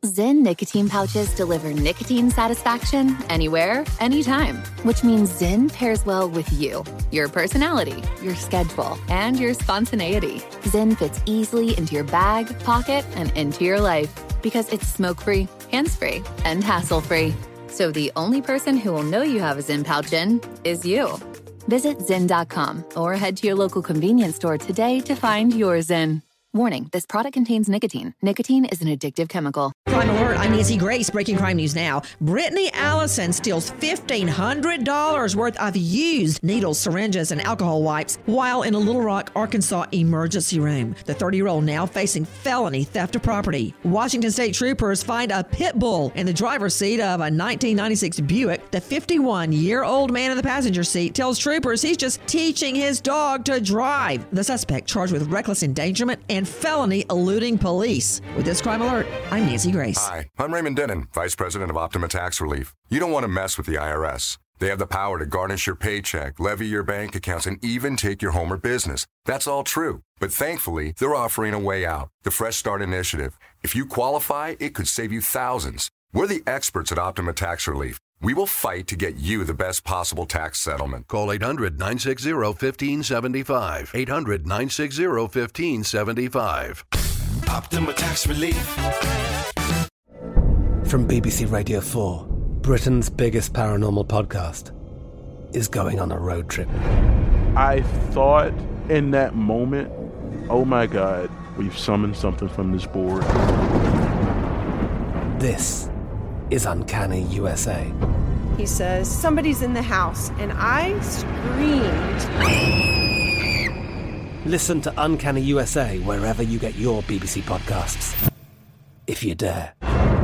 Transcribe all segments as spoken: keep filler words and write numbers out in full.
Zyn nicotine pouches deliver nicotine satisfaction anywhere, anytime, which means Zyn pairs well with you, your personality, your schedule, and your spontaneity. Zyn fits easily into your bag, pocket, and into your life because it's smoke-free, hands-free, and hassle-free. So the only person who will know you have a Zyn pouch in is you. Visit Zyn dot com or head to your local convenience store today to find your Zyn. Warning, this product contains nicotine. Nicotine is an addictive chemical. Crime Alert, I'm Nancy Grace. Breaking crime news now. Brittany Allison steals fifteen hundred dollars worth of used needles, syringes, and alcohol wipes while in a Little Rock, Arkansas emergency room. The thirty-year-old now facing felony theft of property. Washington State troopers find a pit bull in the driver's seat of a nineteen ninety-six Buick. The fifty-one-year-old man in the passenger seat tells troopers he's just teaching his dog to drive. The suspect charged with reckless endangerment and felony eluding police. With this Crime Alert, I'm Nancy Grace. Hi, I'm Raymond Denon, Vice President of Optima Tax Relief. You don't want to mess with the I R S. They have the power to garnish your paycheck, levy your bank accounts, and even take your home or business. That's all true. But thankfully, they're offering a way out, the Fresh Start Initiative. If you qualify, it could save you thousands. We're the experts at Optima Tax Relief. We will fight to get you the best possible tax settlement. Call eight hundred, nine six zero, one five seven five. eight hundred, nine six zero, one five seven five. Optima Tax Relief. From B B C Radio four, Britain's biggest paranormal podcast is going on a road trip. I thought in that moment, oh my God, we've summoned something from this board. This is Uncanny U S A. He says, somebody's in the house, and I screamed. Listen to Uncanny U S A wherever you get your B B C podcasts, if you dare.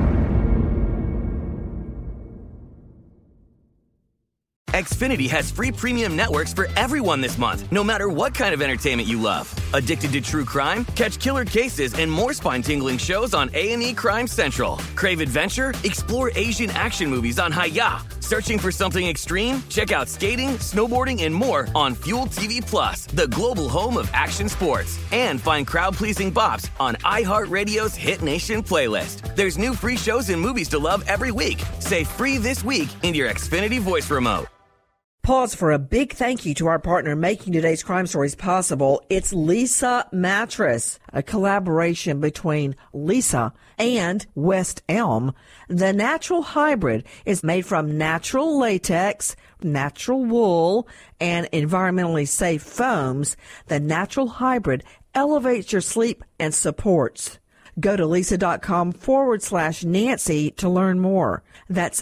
Xfinity has free premium networks for everyone this month, no matter what kind of entertainment you love. Addicted to true crime? Catch killer cases and more spine-tingling shows on A and E Crime Central. Crave adventure? Explore Asian action movies on Hi-Ya. Searching for something extreme? Check out skating, snowboarding, and more on Fuel T V Plus, the global home of action sports. And find crowd-pleasing bops on iHeartRadio's Hit Nation playlist. There's new free shows and movies to love every week. Say free this week in your Xfinity voice remote. Pause for a big thank you to our partner making today's crime stories possible. It's Leesa Mattress, a collaboration between Leesa and West Elm. The natural hybrid is made from natural latex, natural wool, and environmentally safe foams. The natural hybrid elevates your sleep and supports. Go to Leesa.com forward slash Nancy to learn more. That's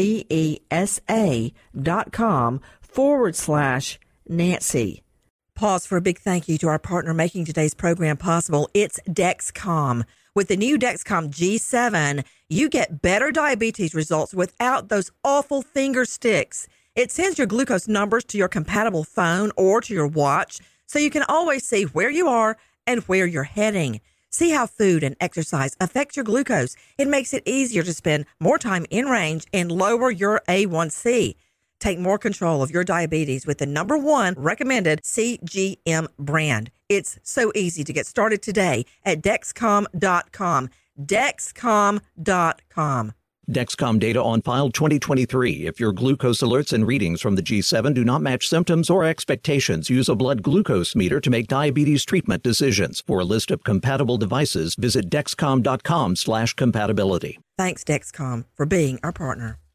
L-E-E-S-A dot com forward slash Nancy. Pause for a big thank you to our partner making today's program possible. It's Dexcom. With the new Dexcom G seven, you get better diabetes results without those awful finger sticks. It sends your glucose numbers to your compatible phone or to your watch, so you can always see where you are and where you're heading. See how food and exercise affects your glucose. It makes it easier to spend more time in range and lower your A one C. Take more control of your diabetes with the number one recommended C G M brand. It's so easy to get started today at Dexcom dot com. Dexcom dot com. Dexcom data on file twenty twenty-three. If your glucose alerts and readings from the G seven do not match symptoms or expectations, use a blood glucose meter to make diabetes treatment decisions. For a list of compatible devices, visit Dexcom dot com slash compatibility. Thanks, Dexcom, for being our partner.